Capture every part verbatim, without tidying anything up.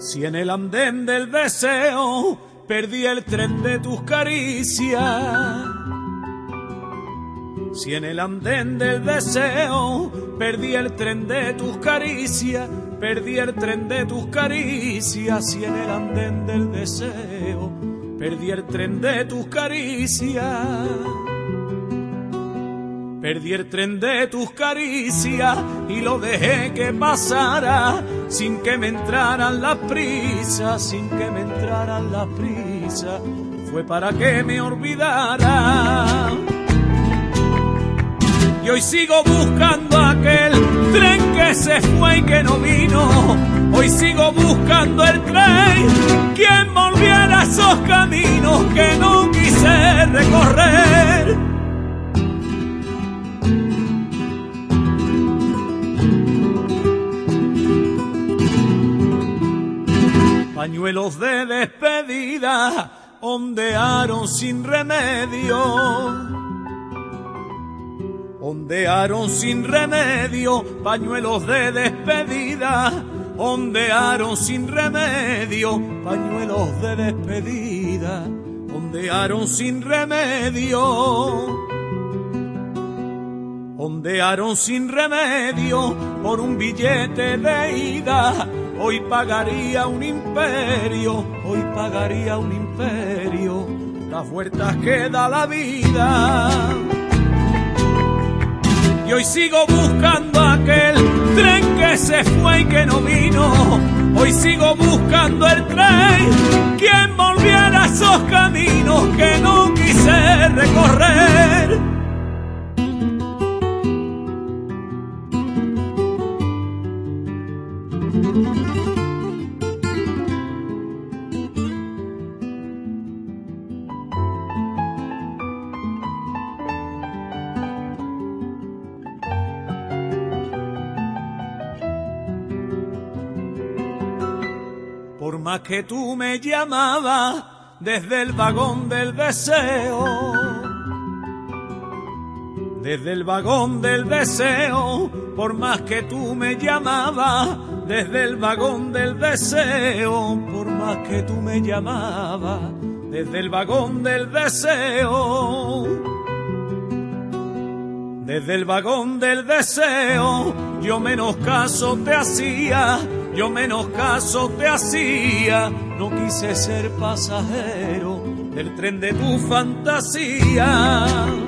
Si en el andén del deseo perdí el tren de tus caricias, si en el andén del deseo perdí el tren de tus caricias, perdí el tren de tus caricias, si en el andén del deseo perdí el tren de tus caricias, perdí el tren de tus caricias y lo dejé que pasara sin que me entraran las prisas, sin que me entraran las prisas, fue para que me olvidara. Y hoy sigo buscando aquel tren que se fue y que no vino. Hoy sigo buscando el tren, quien volviera a esos caminos que no quise recorrer. Pañuelos de despedida ondearon sin remedio, ondearon sin remedio, pañuelos de despedida, ondearon sin remedio, pañuelos de despedida, ondearon sin remedio, ondearon sin remedio, por un billete de ida, hoy pagaría un imperio, hoy pagaría un imperio, las vueltas que da la vida. Y hoy sigo buscando aquel tren que se fue y que no vino. Hoy sigo buscando el tren, quien volviera a esos caminos que no quise recorrer. Por más que tú me llamabas desde el vagón del deseo, desde el vagón del deseo, por más que tú me llamabas desde el vagón del deseo, por más que tú me llamabas desde el vagón del deseo, desde el vagón del deseo, yo menos caso te hacía, yo menos caso te hacía, no quise ser pasajero del tren de tu fantasía.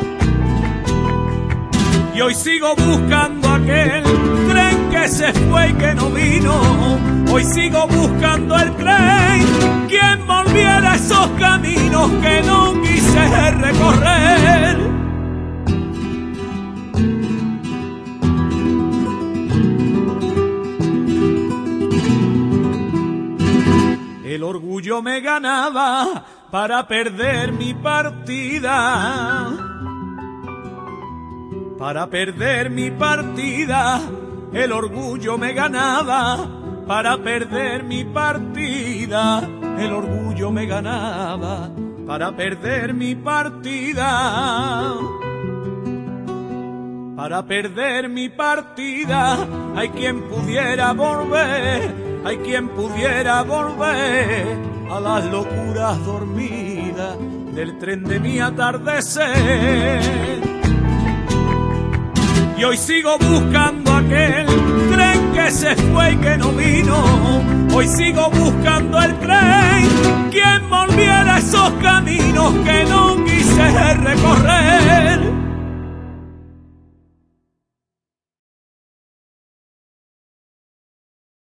Y hoy sigo buscando aquel tren que se fue y que no vino. Hoy sigo buscando el tren, quien volviera a esos caminos que no quise recorrer. El orgullo me ganaba para perder mi partida, para perder mi partida. El orgullo me ganaba para perder mi partida. El orgullo me ganaba para perder mi partida, para perder mi partida. Hay quien pudiera volver, hay quien pudiera volver a las locuras dormidas del tren de mi atardecer. Y hoy sigo buscando aquel tren que se fue y que no vino. Hoy sigo buscando el tren, quien volviera a esos caminos que no quise recorrer.